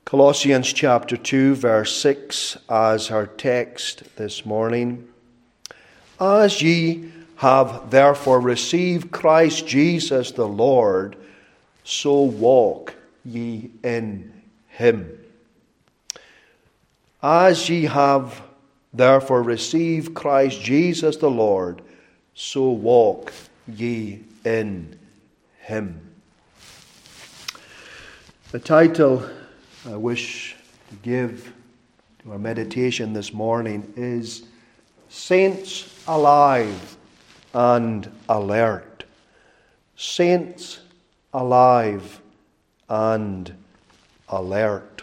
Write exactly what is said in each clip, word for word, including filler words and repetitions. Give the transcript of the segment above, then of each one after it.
Colossians chapter two, verse six, as our text this morning. As ye have therefore received Christ Jesus the Lord, so walk ye in him. As ye have therefore received Christ Jesus the Lord, so walk ye in him. The title I wish to give to our meditation this morning is Saints Alive and Alert. Saints Alive and Alert.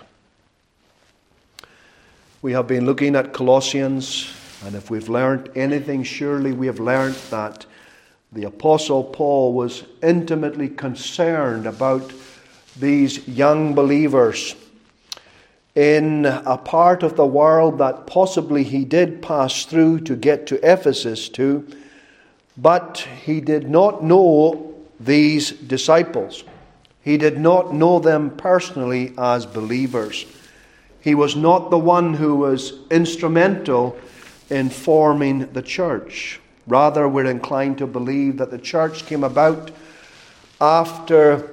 We have been looking at Colossians, and if we've learned anything, surely we have learned that the Apostle Paul was intimately concerned about these young believers in a part of the world that possibly he did pass through to get to Ephesus to, but he did not know these disciples. He did not know them personally as believers. He was not the one who was instrumental in forming the church. Rather, we're inclined to believe that the church came about after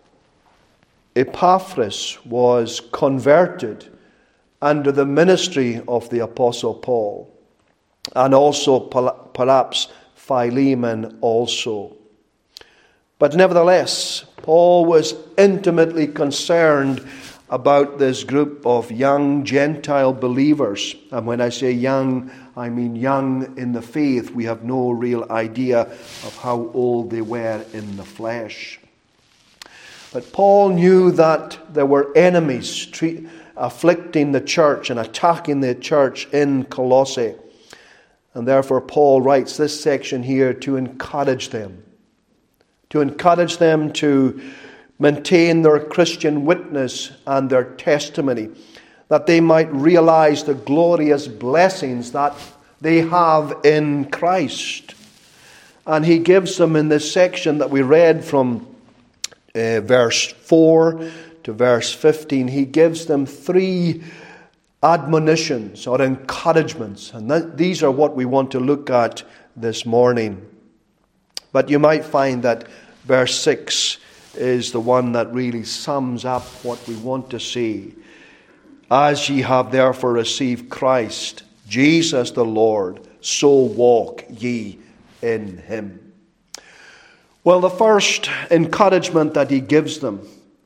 Epaphras was converted under the ministry of the Apostle Paul, and also perhaps Philemon also. But nevertheless, Paul was intimately concerned about this group of young Gentile believers. And when I say young, I mean young in the faith. We have no real idea of how old they were in the flesh. But Paul knew that there were enemies treat, afflicting the church and attacking the church in Colossae. And therefore Paul writes this section here to encourage them. To encourage them to maintain their Christian witness and their testimony, that they might realize the glorious blessings that they have in Christ. And he gives them in this section that we read from uh, verse four to verse fifteen, he gives them three admonitions or encouragements. And that, these are what we want to look at this morning. But you might find that verse six is the one that really sums up what we want to see. As ye have therefore received Christ, Jesus the Lord, so walk ye in him. Well, the first encouragement that he gives them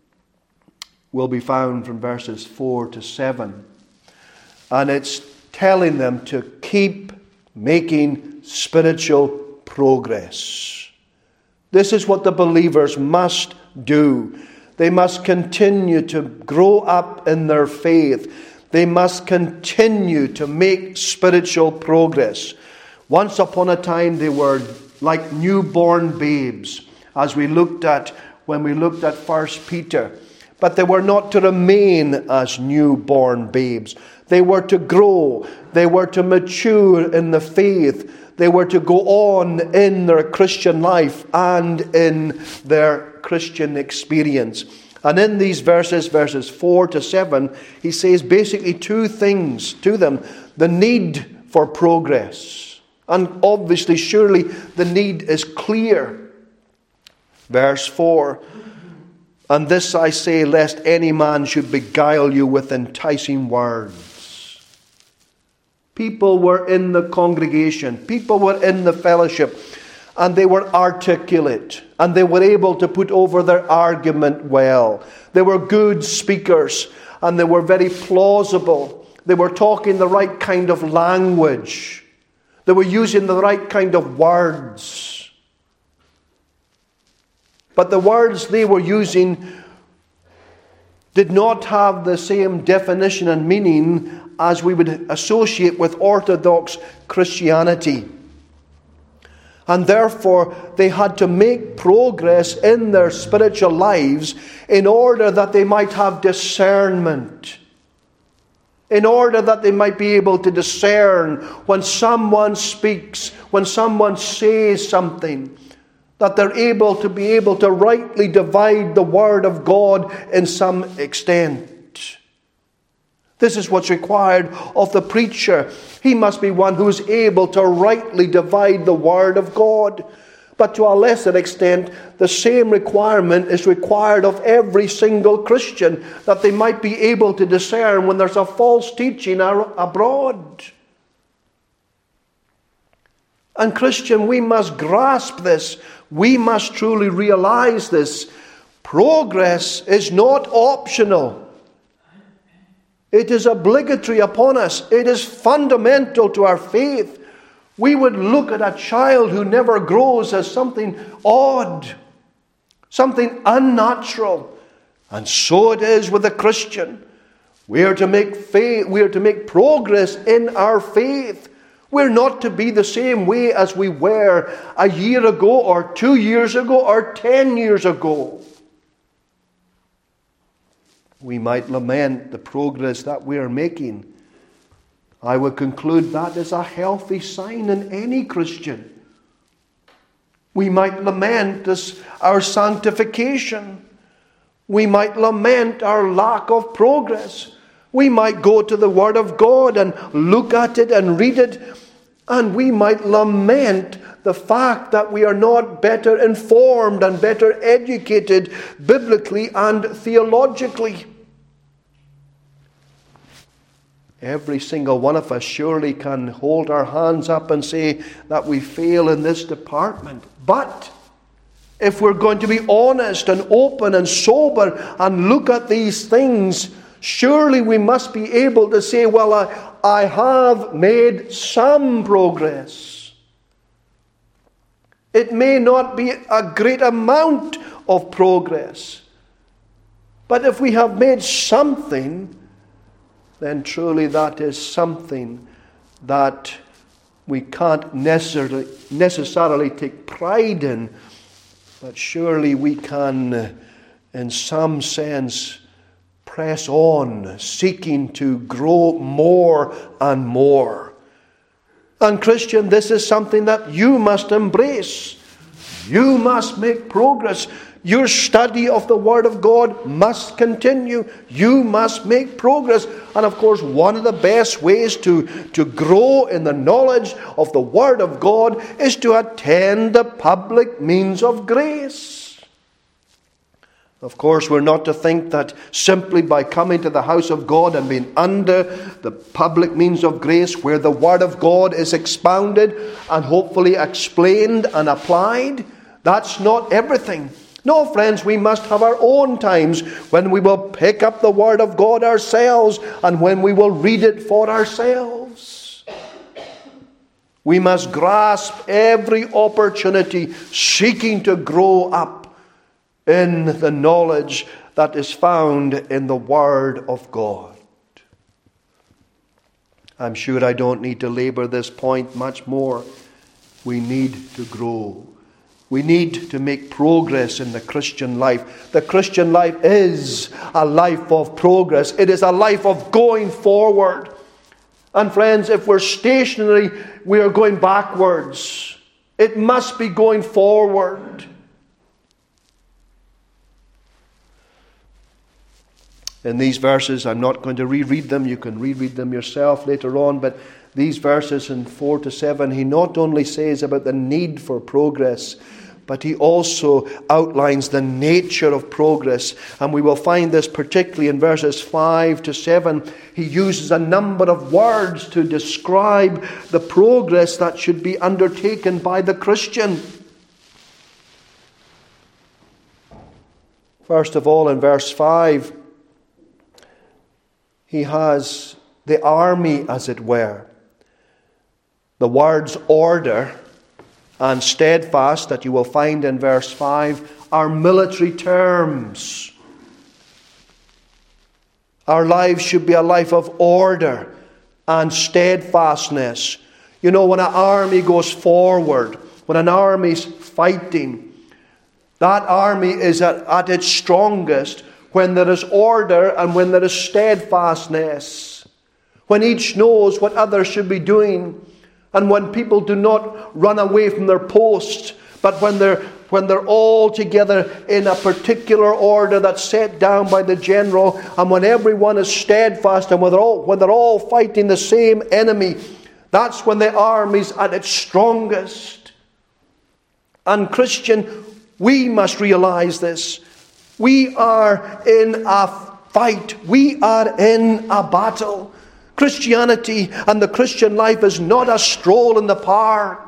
will be found from verses four to seven. And it's telling them to keep making spiritual progress. This is what the believers must do. They must continue to grow up in their faith. They must continue to make spiritual progress. Once upon a time they were like newborn babes, as we looked at when we looked at First Peter. But they were not to remain as newborn babes. They were to grow. They were to mature in the faith. They were to go on in their Christian life and in their Christian experience. And in these verses, verses four to seven, he says basically two things to them. The need for progress. And obviously, surely, the need is clear. Verse four, and this I say, lest any man should beguile you with enticing words. People were in the congregation. People were in the fellowship. And they were articulate. And they were able to put over their argument well. They were good speakers. And they were very plausible. They were talking the right kind of language. They were using the right kind of words. But the words they were using did not have the same definition and meaning as we would associate with Orthodox Christianity. And therefore, they had to make progress in their spiritual lives in order that they might have discernment. In order that they might be able to discern when someone speaks, when someone says something, that they're able to be able to rightly divide the Word of God in some extent. This is what's required of the preacher. He must be one who is able to rightly divide the Word of God. But to a lesser extent, the same requirement is required of every single Christian, that they might be able to discern when there's a false teaching abroad. And Christian, we must grasp this. We must truly realize this. Progress is not optional. It is obligatory upon us. It is fundamental to our faith. We would look at a child who never grows as something odd, something unnatural. And so it is with the Christian. We are to make faith, we are to make progress in our faith. We're not to be the same way as we were a year ago or two years ago or ten years ago. We might lament the progress that we are making. I would conclude that is a healthy sign in any Christian. We might lament this, our sanctification. We might lament our lack of progress. We might go to the Word of God and look at it and read it, and we might lament the fact that we are not better informed and better educated biblically and theologically. Every single one of us surely can hold our hands up and say that we fail in this department. But if we're going to be honest and open and sober and look at these things, surely we must be able to say, well, I, I have made some progress. It may not be a great amount of progress, but if we have made something, then truly that is something that we can't necessarily, necessarily take pride in, but surely we can, in some sense, press on, seeking to grow more and more. And Christian, this is something that you must embrace. You must make progress. Your study of the Word of God must continue. You must make progress. And of course, one of the best ways to, to grow in the knowledge of the Word of God is to attend the public means of grace. Of course, we're not to think that simply by coming to the house of God and being under the public means of grace, where the Word of God is expounded and hopefully explained and applied, that's not everything. No, friends, we must have our own times when we will pick up the Word of God ourselves and when we will read it for ourselves. We must grasp every opportunity seeking to grow up in the knowledge that is found in the Word of God. I'm sure I don't need to labor this point much more. We need to grow. We need to make progress in the Christian life. The Christian life is a life of progress. It is a life of going forward. And friends, if we're stationary, we are going backwards. It must be going forward. In these verses, I'm not going to reread them. You can reread them yourself later on. But these verses in four to seven, he not only says about the need for progress, but he also outlines the nature of progress. And we will find this particularly in verses five to seven. He uses a number of words to describe the progress that should be undertaken by the Christian. First of all, in verse five, he has the army, as it were. The words order and steadfast that you will find in verse five are military terms. Our lives should be a life of order and steadfastness. You know, when an army goes forward, when an army's fighting, that army is at, at its strongest when there is order and when there is steadfastness. When each knows what others should be doing. And when people do not run away from their post, but when they're when they're all together in a particular order that's set down by the general, and when everyone is steadfast and when they're all, when they're all fighting the same enemy, that's when the army's at its strongest. And Christian, we must realize this. We are in a fight. We are in a battle. Christianity and the Christian life is not a stroll in the park.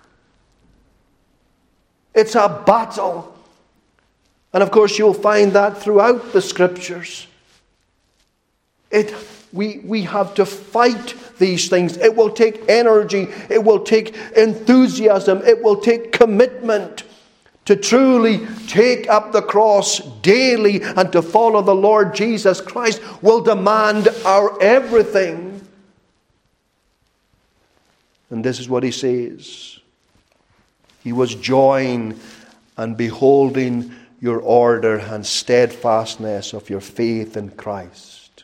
It's a battle. And of course you'll find that throughout the Scriptures. It, we, we have to fight these things. It will take energy. It will take enthusiasm. It will take commitment to truly take up the cross daily and to follow the Lord Jesus Christ will demand our everything. And this is what he says. He was joying and beholding your order and steadfastness of your faith in Christ.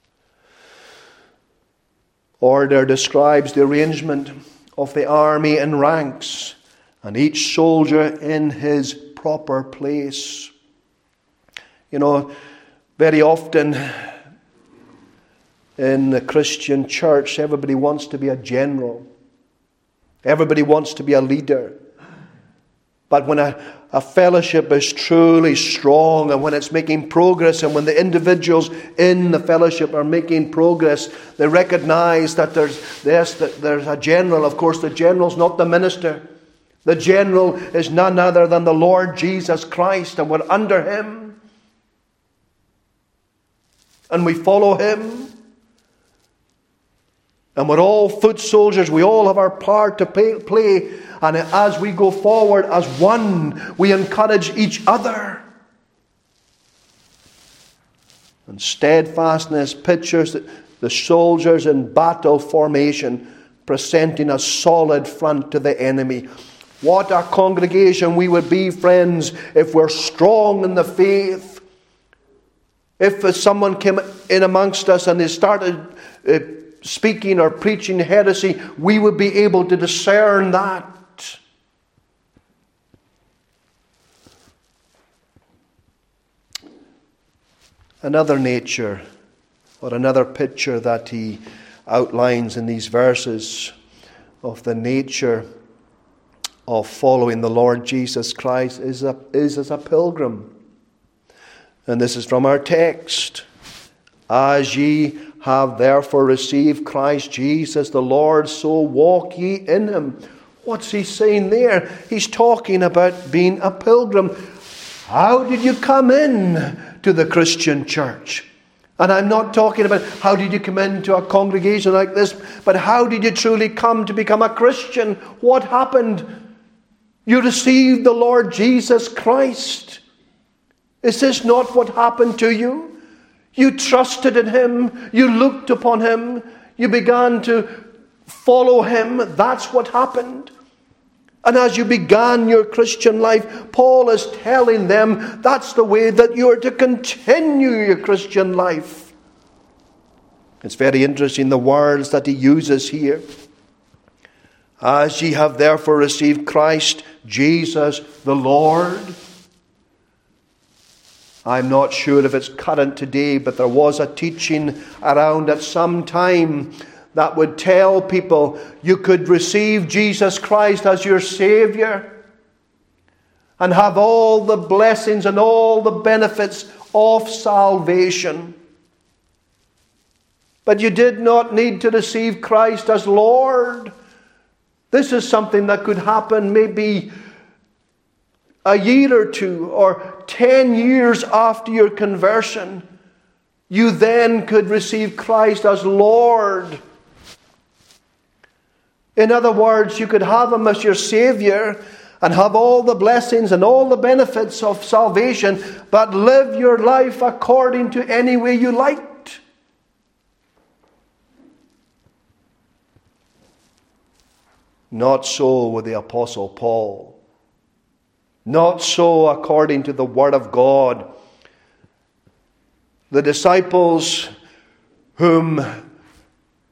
Order describes the arrangement of the army in ranks, and each soldier in his proper place. You know, very often in the Christian church, everybody wants to be a general. Everybody wants to be a leader. But when a, a fellowship is truly strong and when it's making progress and when the individuals in the fellowship are making progress, they recognize that there's, yes, that there's a general. Of course, the general's not the minister. The general is none other than the Lord Jesus Christ, and we're under him. And we follow him. And we're all foot soldiers. We all have our part to play. And as we go forward as one, we encourage each other. And steadfastness pictures the soldiers in battle formation, presenting a solid front to the enemy. What a congregation we would be, friends, if we're strong in the faith. If someone came in amongst us and they started uh, speaking or preaching heresy, we would be able to discern that. Another nature, or another picture that he outlines in these verses of the nature of following the Lord Jesus Christ is, a, is as a pilgrim. And this is from our text. As ye have therefore received Christ Jesus the Lord, so walk ye in him. What's he saying there? He's talking about being a pilgrim. How did you come in to the Christian church? And I'm not talking about how did you come into a congregation like this, but how did you truly come to become a Christian? What happened? You received the Lord Jesus Christ. Is this not what happened to you? You trusted in him. You looked upon him. You began to follow him. That's what happened. And as you began your Christian life, Paul is telling them that's the way that you are to continue your Christian life. It's very interesting, the words that he uses here. As ye have therefore received Christ Jesus the Lord. I'm not sure if it's current today, but there was a teaching around at some time that would tell people you could receive Jesus Christ as your Savior and have all the blessings and all the benefits of salvation. But you did not need to receive Christ as Lord. This is something that could happen maybe a year or two or ten years after your conversion. You then could receive Christ as Lord. In other words, you could have him as your Savior and have all the blessings and all the benefits of salvation, but live your life according to any way you liked. Not so with the Apostle Paul. Not so according to the Word of God. The disciples whom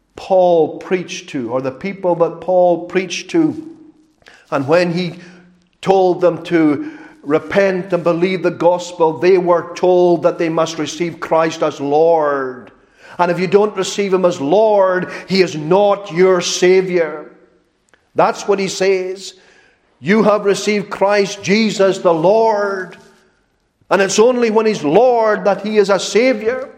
Paul preached to, or the people that Paul preached to, and when he told them to repent and believe the gospel, they were told that they must receive Christ as Lord. And if you don't receive him as Lord, he is not your Savior. That's what he says. You have received Christ Jesus the Lord. And it's only when he's Lord that he is a Savior.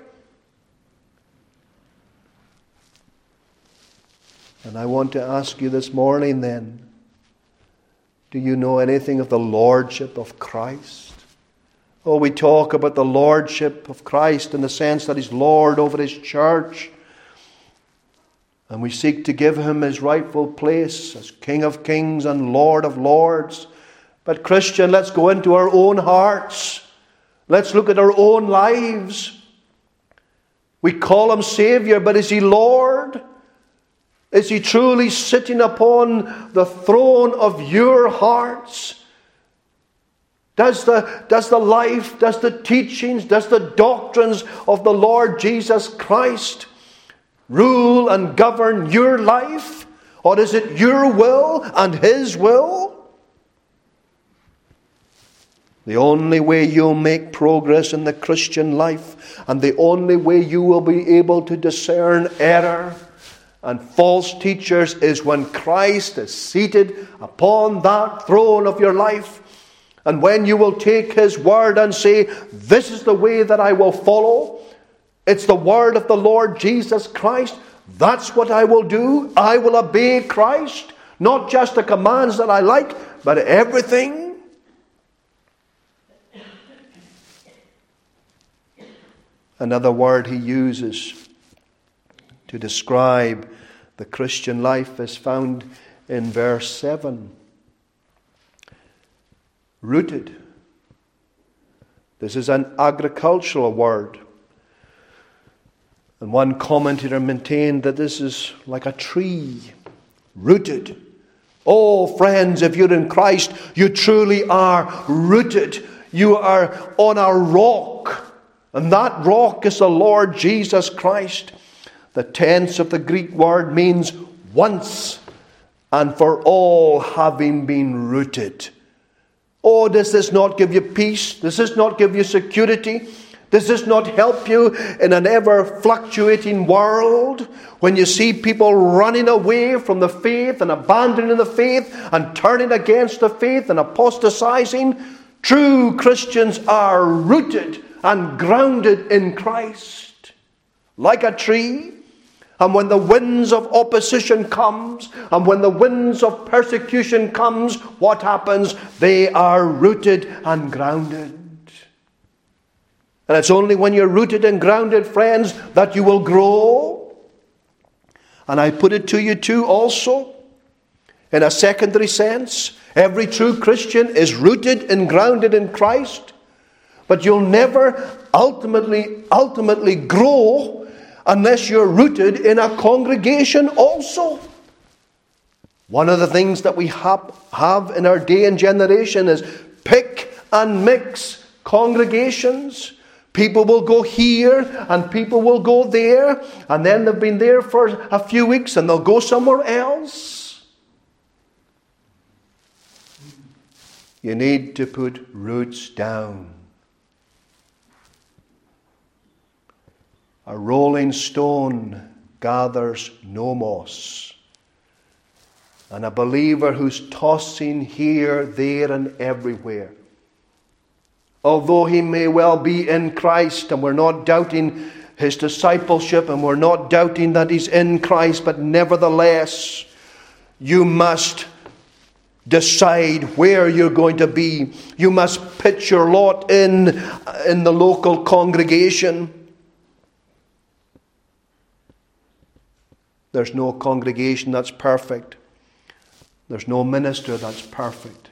And I want to ask you this morning then, do you know anything of the Lordship of Christ? Oh, we talk about the Lordship of Christ in the sense that he's Lord over his church. And we seek to give him his rightful place as King of Kings and Lord of Lords. But Christian, let's go into our own hearts. Let's look at our own lives. We call him Savior, but is he Lord? Is he truly sitting upon the throne of your hearts? Does the, does the life, does the teachings, does the doctrines of the Lord Jesus Christ rule and govern your life? Or is it your will and his will? The only way you'll make progress in the Christian life, and the only way you will be able to discern error and false teachers, is when Christ is seated upon that throne of your life. And when you will take his word and say, this is the way that I will follow. It's the word of the Lord Jesus Christ. That's what I will do. I will obey Christ. Not just the commands that I like, but everything. Another word he uses to describe the Christian life is found in verse seven. Rooted. This is an agricultural word. And one commentator maintained that this is like a tree. Rooted. Oh, friends, if you're in Christ, you truly are rooted. You are on a rock. And that rock is the Lord Jesus Christ. The tense of the Greek word means once and for all having been rooted. Oh, does this not give you peace? Does this not give you security? Does this not help you in an ever-fluctuating world? When you see people running away from the faith and abandoning the faith and turning against the faith and apostatizing, true Christians are rooted and grounded in Christ. Like a tree. And when the winds of opposition comes, and when the winds of persecution comes, what happens? They are rooted and grounded. And it's only when you're rooted and grounded, friends, that you will grow. And I put it to you too also, in a secondary sense, every true Christian is rooted and grounded in Christ. But you'll never ultimately, ultimately grow unless you're rooted in a congregation also. One of the things that we have, have in our day and generation is pick and mix congregations. People will go here and people will go there, and then they've been there for a few weeks and they'll go somewhere else. You need to put roots down. A rolling stone gathers no moss. And a believer who's tossing here, there, and everywhere, although he may well be in Christ, and we're not doubting his discipleship, and we're not doubting that he's in Christ, but nevertheless, you must decide where you're going to be. You must pitch your lot in, in the local congregation. There's no congregation that's perfect. There's no minister that's perfect.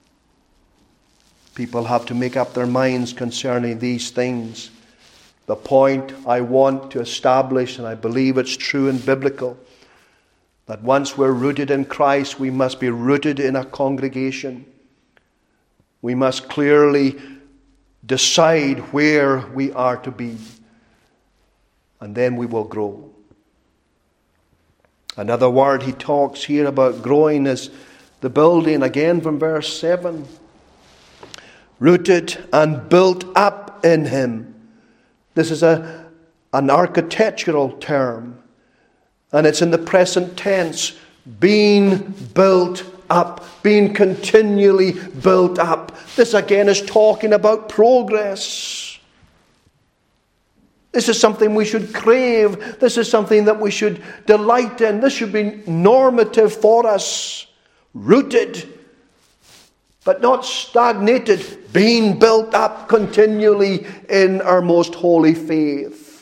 People have to make up their minds concerning these things. The point I want to establish, and I believe it's true and biblical, that once we're rooted in Christ, we must be rooted in a congregation. We must clearly decide where we are to be, and then we will grow. Another word he talks here about growing is The building, again from verse seven. Rooted and built up in him. This is a, an architectural term. And it's in the present tense. Being built up. Being continually built up. This again is talking about progress. This is something we should crave. This is something that we should delight in. This should be normative for us. Rooted, but not stagnated. Being built up continually in our most holy faith.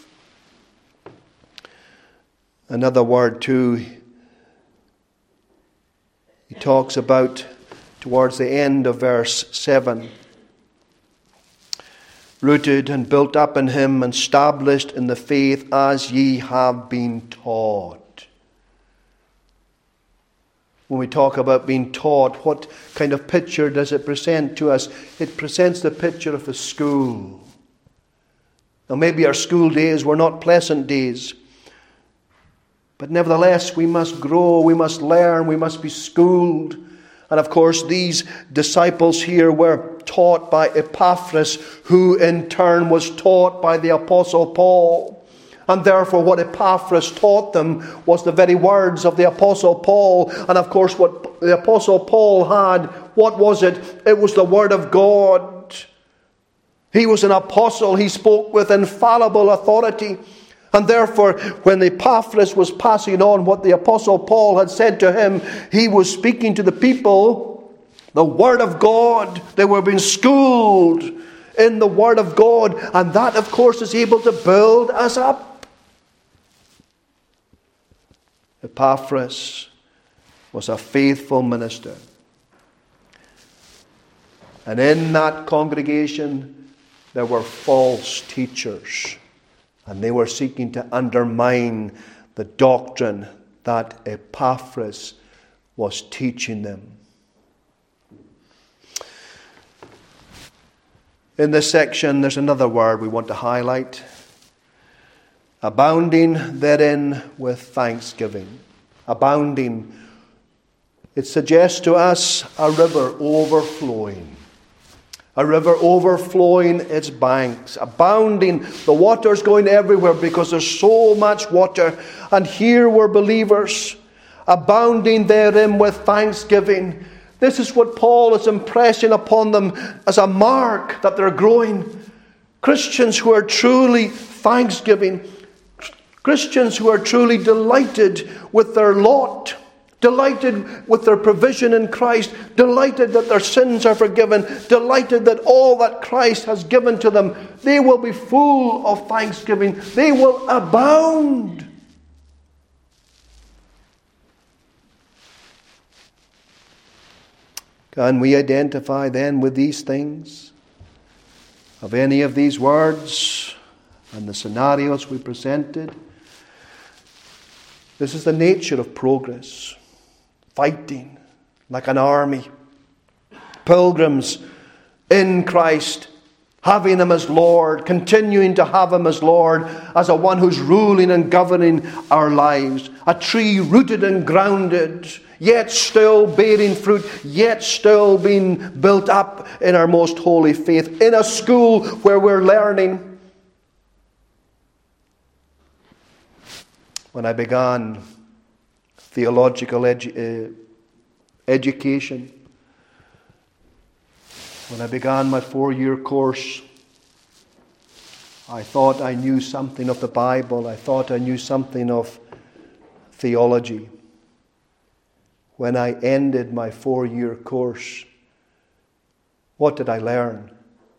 Another word too, he talks about towards the end of verse seven. Rooted and built up in him and established in the faith as ye have been taught. When we talk about being taught, what kind of picture does it present to us? It presents the picture of a school. Now maybe our school days were not pleasant days. But nevertheless, we must grow, we must learn, we must be schooled. And of course, these disciples here were taught by Epaphras, who in turn was taught by the Apostle Paul. And therefore, what Epaphras taught them was the very words of the Apostle Paul. And of course, what the Apostle Paul had, what was it? It was the Word of God. He was an apostle. He spoke with infallible authority. And therefore, when Epaphras was passing on what the Apostle Paul had said to him, he was speaking to the people the Word of God. They were being schooled in the Word of God. And that, of course, is able to build us up. Epaphras was a faithful minister. And in that congregation, there were false teachers. And they were seeking to undermine the doctrine that Epaphras was teaching them. In this section, there's another word we want to highlight. Abounding therein with thanksgiving. Abounding. It suggests to us a river overflowing. A river overflowing its banks. Abounding. The water's going everywhere because there's so much water. And here were believers. Abounding therein with thanksgiving. This is what Paul is impressing upon them as a mark that they're growing. Christians who are truly thanksgiving. Christians who are truly delighted with their lot. Delighted with their provision in Christ. Delighted that their sins are forgiven. Delighted that all that Christ has given to them. They will be full of thanksgiving. They will abound. Can we identify then with these things? Of any of these words and the scenarios we presented? This is the nature of progress. Fighting like an army. Pilgrims in Christ, having Him as Lord, continuing to have Him as Lord, as a one who's ruling and governing our lives. A tree rooted and grounded, yet still bearing fruit, yet still being built up in our most holy faith. In a school where we're learning. When I began theological edu- uh, education, when I began my four-year course, I thought I knew something of the Bible. I thought I knew something of theology. When I ended my four-year course, what did I learn?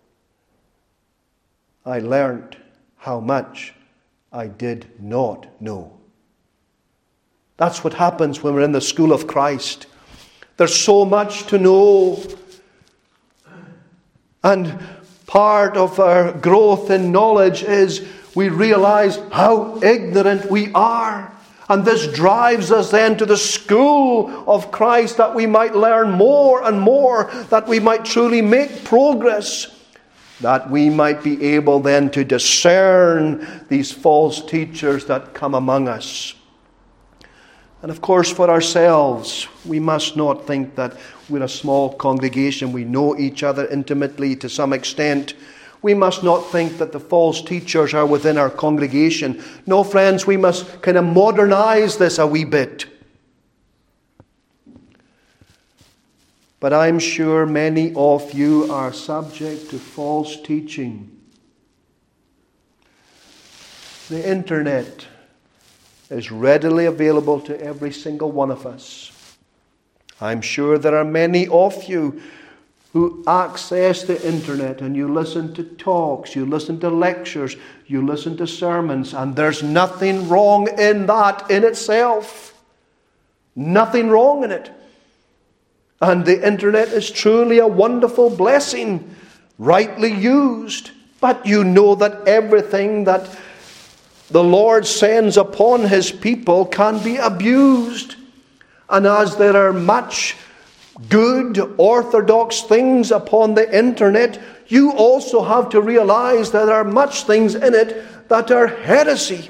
I learned how much I did not know. That's what happens when we're in the school of Christ. There's so much to know. And part of our growth in knowledge is we realize how ignorant we are. And this drives us then to the school of Christ, that we might learn more and more, that we might truly make progress, that we might be able then to discern these false teachers that come among us. And of course, for ourselves, we must not think that we're a small congregation. We know each other intimately to some extent. We must not think that the false teachers are within our congregation. No, friends, we must kind of modernize this a wee bit. But I'm sure many of you are subject to false teaching. The internet is readily available to every single one of us. I'm sure there are many of you who access the internet and you listen to talks, you listen to lectures, you listen to sermons, and there's nothing wrong in that in itself. Nothing wrong in it. And the internet is truly a wonderful blessing, rightly used. But you know that everything that the Lord sends upon His people can be abused. And as there are much good, orthodox things upon the internet, you also have to realize that there are much things in it that are heresy.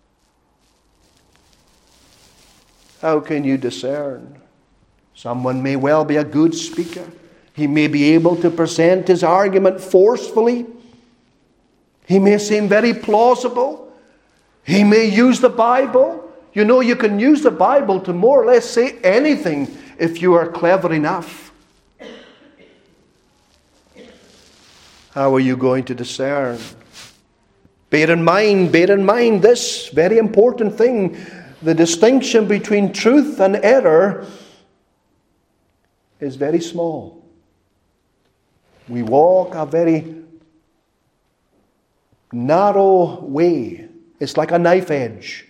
How can you discern? Someone may well be a good speaker. He may be able to present his argument forcefully. He may seem very plausible. He may use the Bible. You know, you can use the Bible to more or less say anything if you are clever enough. How are you going to discern? Bear in mind, bear in mind this very important thing. The distinction between truth and error is very small. We walk a very narrow way. It's like a knife edge.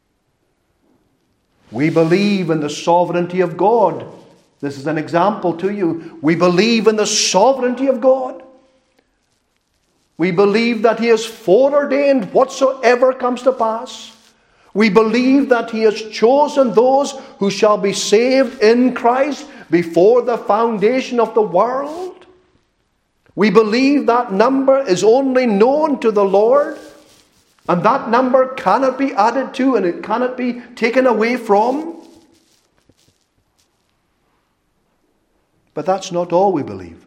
We believe in the sovereignty of God. This is an example to you. We believe in the sovereignty of God. We believe that He has foreordained whatsoever comes to pass. We believe that He has chosen those who shall be saved in Christ before the foundation of the world. We believe that number is only known to the Lord, and that number cannot be added to and it cannot be taken away from. But that's not all we believe.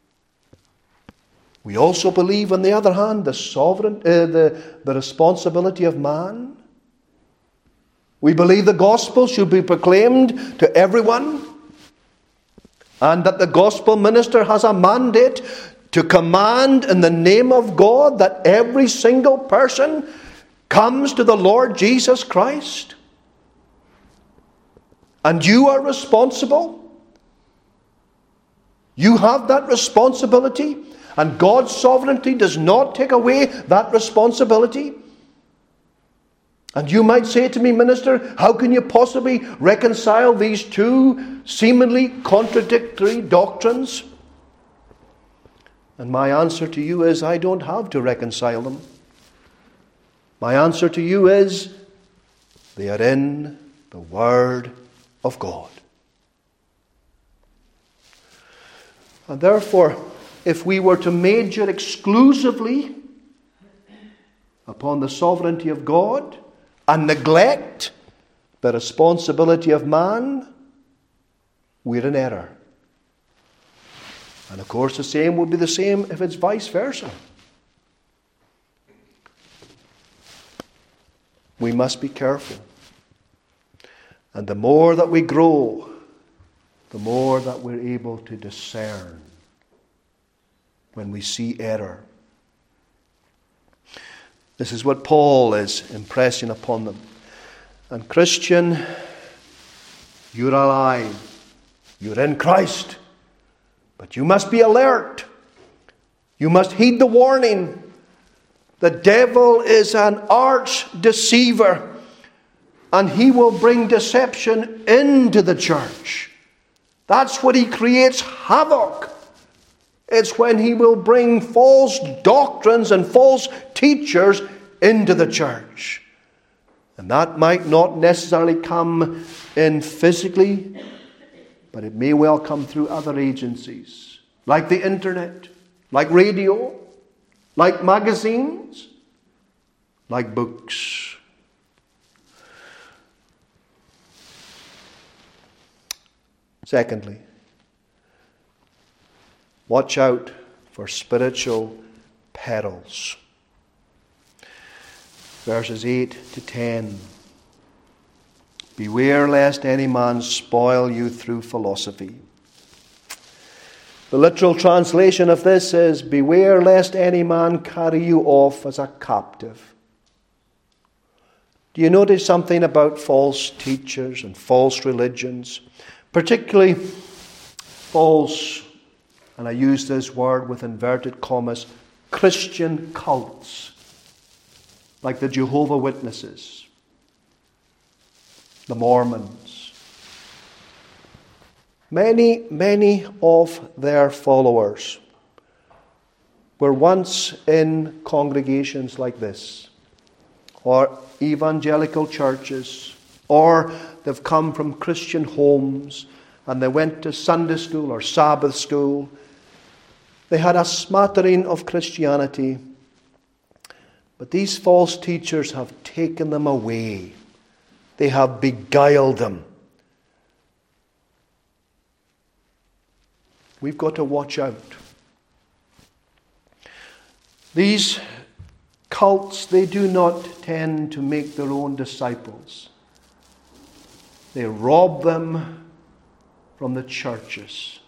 We also believe, on the other hand, the sovereign, uh, the, the responsibility of man. We believe the gospel should be proclaimed to everyone, and that the gospel minister has a mandate to command in the name of God that every single person comes to the Lord Jesus Christ. And you are responsible. You have that responsibility, and God's sovereignty does not take away that responsibility. And you might say to me, minister, how can you possibly reconcile these two seemingly contradictory doctrines? And my answer to you is, I don't have to reconcile them. My answer to you is, they are in the Word of God. And therefore, if we were to major exclusively upon the sovereignty of God and neglect the responsibility of man, we're in error. And of course the same would be the same if it's vice versa. We must be careful. And the more that we grow, the more that we're able to discern when we see error. This is what Paul is impressing upon them. And Christian, you're alive. You're in Christ. But you must be alert. You must heed the warning. The devil is an arch deceiver, and he will bring deception into the church. That's what he creates havoc. It's when he will bring false doctrines and false teachers into the church. And that might not necessarily come in physically, but it may well come through other agencies, like the internet, like radio, like magazines, like books. Secondly, watch out for spiritual perils. Verses eight to ten. Beware lest any man spoil you through philosophy. The literal translation of this is, beware lest any man carry you off as a captive. Do you notice something about false teachers and false religions? Particularly false, and I use this word with inverted commas, Christian cults, like the Jehovah's Witnesses, the Mormons. Many, many of their followers were once in congregations like this, or evangelical churches, or they've come from Christian homes and they went to Sunday school or Sabbath school. They had a smattering of Christianity, but these false teachers have taken them away. They have beguiled them. We've got to watch out. These cults, they do not tend to make their own disciples. They rob them from the churches.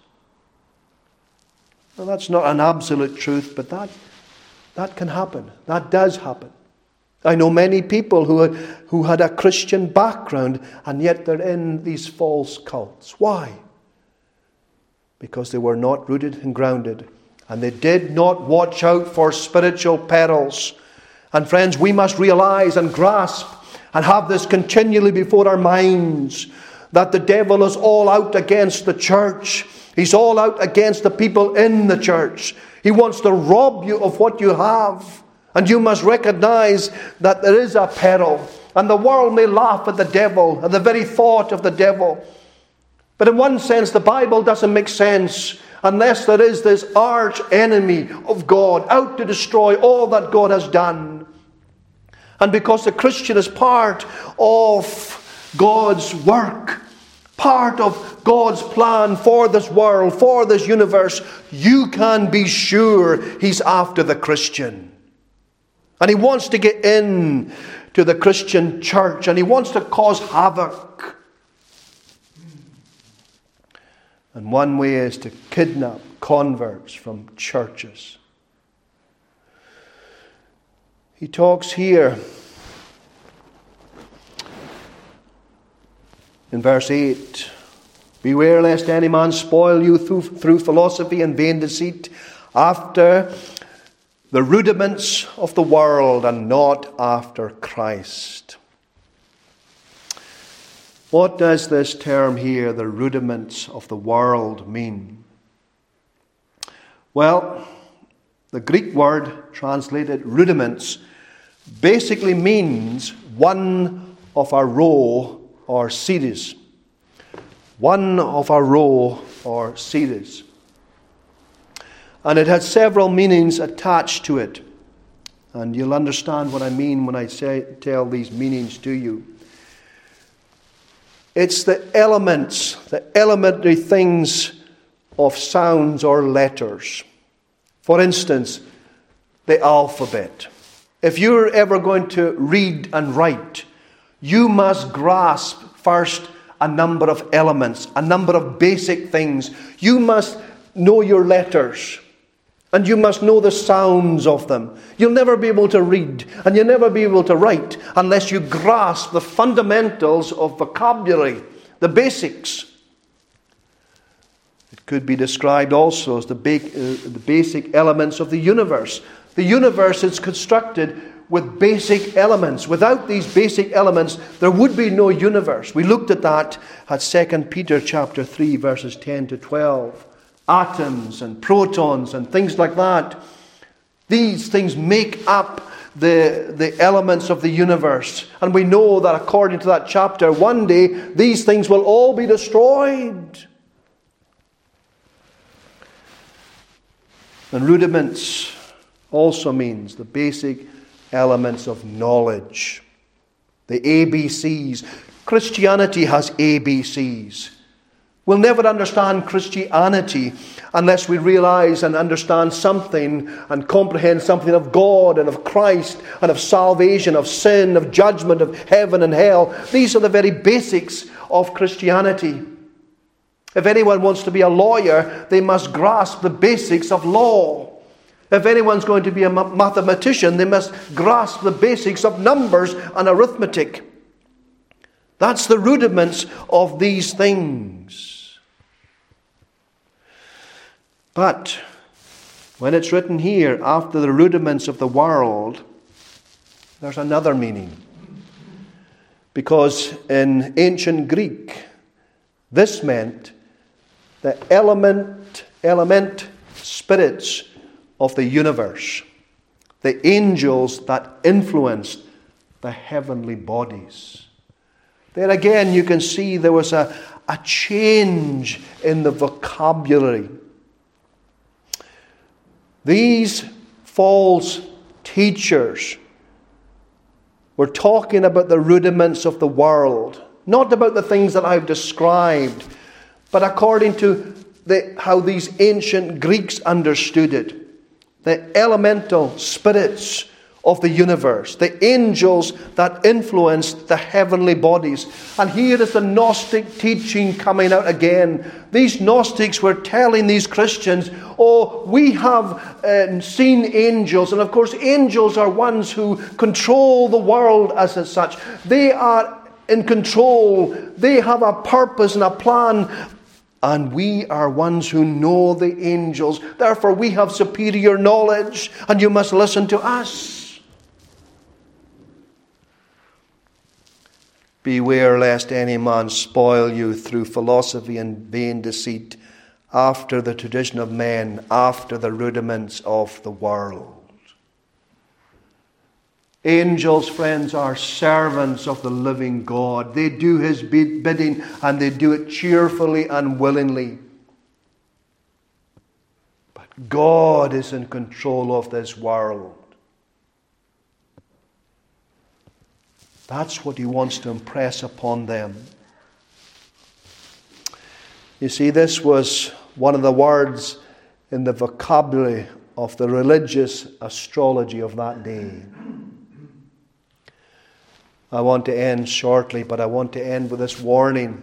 Now, that's not an absolute truth, but that, that can happen. That does happen. I know many people who had, who had a Christian background, and yet they're in these false cults. Why? Because they were not rooted and grounded, and they did not watch out for spiritual perils. And friends, we must realize and grasp and have this continually before our minds, that the devil is all out against the church. He's all out against the people in the church. He wants to rob you of what you have. And you must recognize that there is a peril. And the world may laugh at the devil, at the very thought of the devil. But in one sense, the Bible doesn't make sense unless there is this arch enemy of God out to destroy all that God has done. And because the Christian is part of God's work, part of God's plan for this world, for this universe, you can be sure He's after the Christian. And He wants to get in to the Christian church, and He wants to cause havoc. And one way is to kidnap converts from churches. He talks here in verse eight, beware lest any man spoil you through, through philosophy and vain deceit, after the rudiments of the world and not after Christ. What does this term here, the rudiments of the world, mean? Well, the Greek word translated rudiments basically means one of a row or series. One of a row or series. And it has several meanings attached to it. And you'll understand what I mean when I say, tell these meanings to you. It's the elements, the elementary things of sounds or letters. For instance, the alphabet. If you're ever going to read and write, you must grasp first a number of elements, a number of basic things. You must know your letters, and you must know the sounds of them. You'll never be able to read, and you'll never be able to write unless you grasp the fundamentals of vocabulary, the basics. It could be described also as the, ba- uh, the basic elements of the universe. The universe is constructed with basic elements. Without these basic elements, there would be no universe. We looked at that at Second Peter chapter three, verses ten to twelve. Atoms and protons and things like that. These things make up the, the elements of the universe. And we know that according to that chapter, one day these things will all be destroyed. And rudiments also means the basic elements of knowledge. The A B Cs. Christianity has A B Cs. We'll never understand Christianity unless we realize and understand something and comprehend something of God and of Christ and of salvation, of sin, of judgment, of heaven and hell. These are the very basics of Christianity. If anyone wants to be a lawyer, they must grasp the basics of law. If anyone's going to be a mathematician, they must grasp the basics of numbers and arithmetic. That's the rudiments of these things. But when it's written here, after the rudiments of the world, there's another meaning. Because in ancient Greek, this meant the element, element spirits of the universe, the angels that influenced the heavenly bodies. There again, you can see there was a, a change in the vocabulary. These false teachers were talking about the rudiments of the world, not about the things that I've described, but according to the, how these ancient Greeks understood it. The elemental spirits of the universe, the angels that influenced the heavenly bodies. And here is the Gnostic teaching coming out again. These Gnostics were telling these Christians, oh, we have uh, seen angels. And of course, angels are ones who control the world as such. They are in control. They have a purpose and a plan. And we are ones who know the angels. Therefore, we have superior knowledge. And you must listen to us. Beware lest any man spoil you through philosophy and vain deceit, after the tradition of men, after the rudiments of the world. Angels, friends, are servants of the living God. They do His bidding, and they do it cheerfully and willingly. But God is in control of this world. That's what He wants to impress upon them. You see, this was one of the words in the vocabulary of the religious astrology of that day. I want to end shortly, but I want to end with this warning.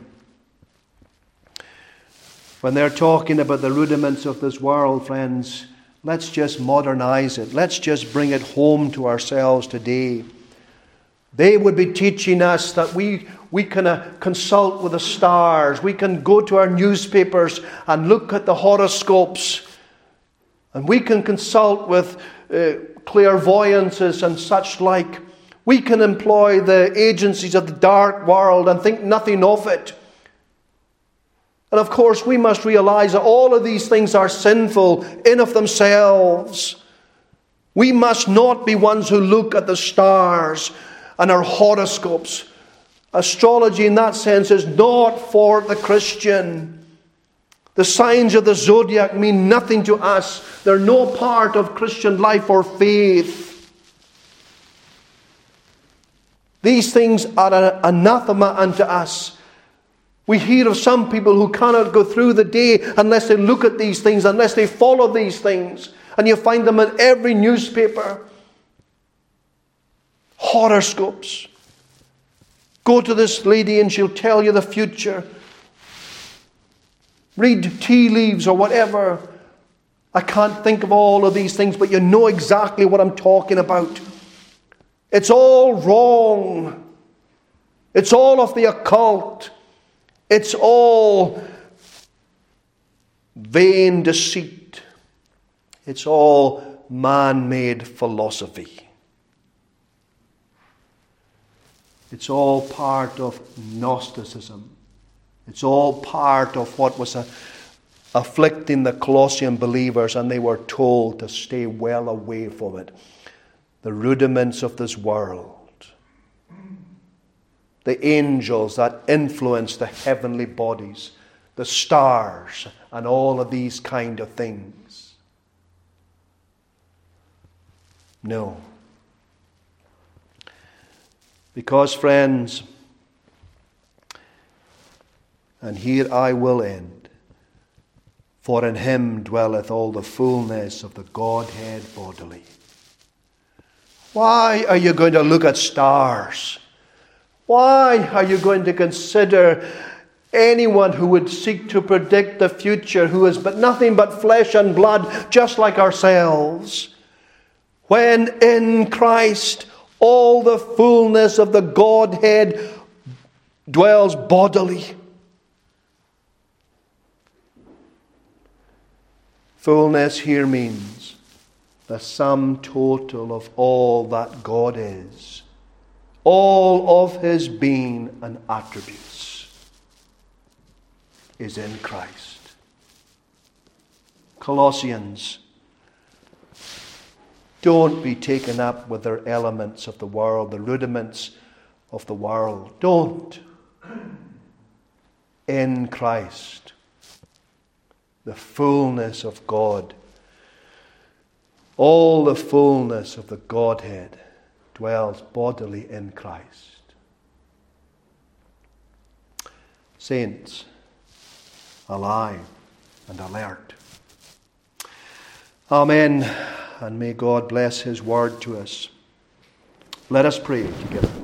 When they're talking about the rudiments of this world, friends, let's just modernize it. Let's just bring it home to ourselves today. They would be teaching us that we, we can uh, consult with the stars. We can go to our newspapers and look at the horoscopes. And we can consult with uh, clairvoyances and such like. We can employ the agencies of the dark world and think nothing of it. And of course, we must realize that all of these things are sinful in of themselves. We must not be ones who look at the stars and our horoscopes. Astrology in that sense is not for the Christian. The signs of the zodiac mean nothing to us. They're no part of Christian life or faith. These things are an anathema unto us. We hear of some people who cannot go through the day unless they look at these things, unless they follow these things. And you find them in every newspaper. Horoscopes. Go to this lady and she'll tell you the future. Read tea leaves or whatever. I can't think of all of these things, but you know exactly what I'm talking about. It's all wrong. It's all of the occult. It's all vain deceit. It's all man-made philosophy. It's all part of Gnosticism. It's all part of what was a, afflicting the Colossian believers, and they were told to stay well away from it. The rudiments of this world. The angels that influence the heavenly bodies. The stars and all of these kind of things. No. Because, friends, And here I will end. For in him dwelleth all the fullness of the Godhead bodily. Why are you going to look at stars? Why are you going to consider anyone who would seek to predict the future, who is but nothing but flesh and blood, just like ourselves, when in Christ all the fullness of the Godhead dwells bodily? Fullness here means the sum total of all that God is, all of his being and attributes is in Christ. Colossians, don't be taken up with their elements of the world, the rudiments of the world. Don't. In Christ, the fullness of God, all the fullness of the Godhead dwells bodily in Christ. Saints, alive and alert. Amen. And may God bless his word to us. Let us pray together.